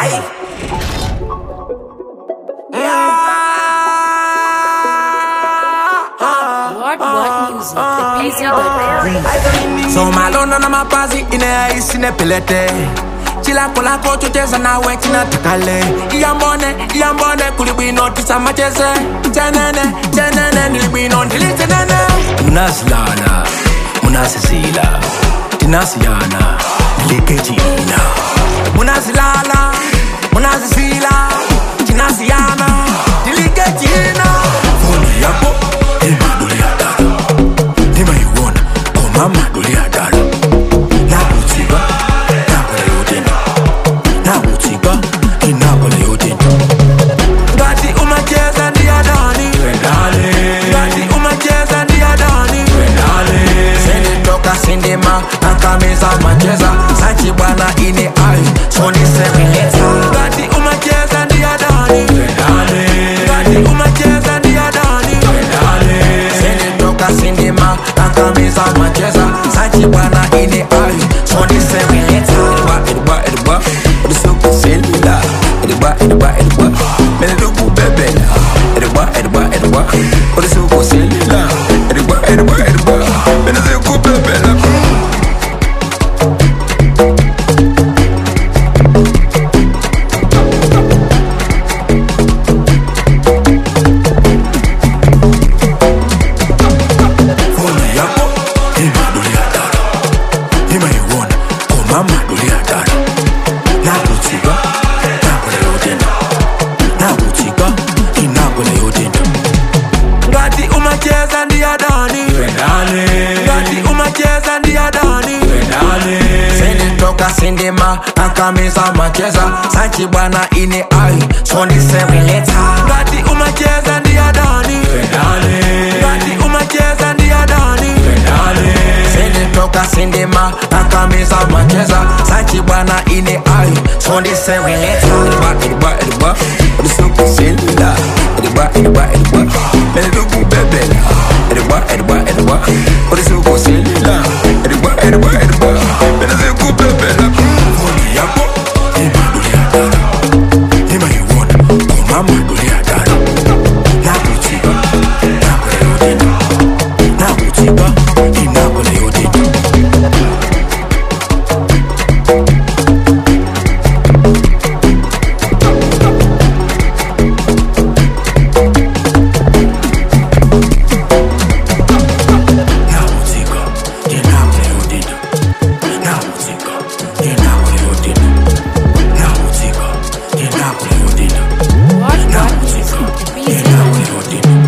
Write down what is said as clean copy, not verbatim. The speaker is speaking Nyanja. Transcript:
What music? So malona na mapazi ine isine pelete. Chila kola kocho cheza na weki na takale. Iyambone kulibino tisa macheze. Tenene nilibino nilitenene. Munasilana, munasisila, tinasiyana, nilikejina. Munasilala, munasisila, tinasiyana, nilikejina. Foni yako, imaduli adara. Nima yuona, koma maduli adara. Nakutiba, nakole yodenda. Nakutiba, inakole yodenda. Gati umacheza ndi adani. Wendale. Gati umacheza ndi adani. Wendale. Sende toka sindima, akameza macheza. Sachi bwana ine ai, soni semeleta. Gati umacheza ndi adani. Wendale. Gati umacheza ndi adani. Wendale. Sende toka sindima, akameza macheza. Sachi bwana ine ai, soni semeleta. Edwa, odisuku selula. Edwa, meneduku bebela. Edwa, odisuku selula. Edwa, meneduku bebela. Foni yako, imaduli adara. Nima yuona, koma maduli adara. Nakutiba, nakole yodenda. Nakutiba, inakole yodenda. Gati umacheza ndi adani. Wendale. Gati umacheza ndi adani. Wendale. Sende toka sindima, akameza macheza. Sachi bwana ine ai, soni semeleta. Gati umacheza ndi adani. Wendale. Gati umacheza ndi adani. Wendale. Sende toka sindima, akameza macheza. Sachi bwana ine ai, soni semeleta. Edwa, odisuku selula. Edwa, meneduku bebela. Edwa, odisuku selula. Edwa, meneduku bebela. Foni yako, imaduli adara. Nima yuona, koma maduli adara. Nakutiba, nakole yodenda. Nakutiba, inakole yodenda. Nakutiba, inakole yodenda. Nakutiba, inakole yodenda. Nakutiba, inakole yodenda. What Nakutiba, music? inakole yodenda.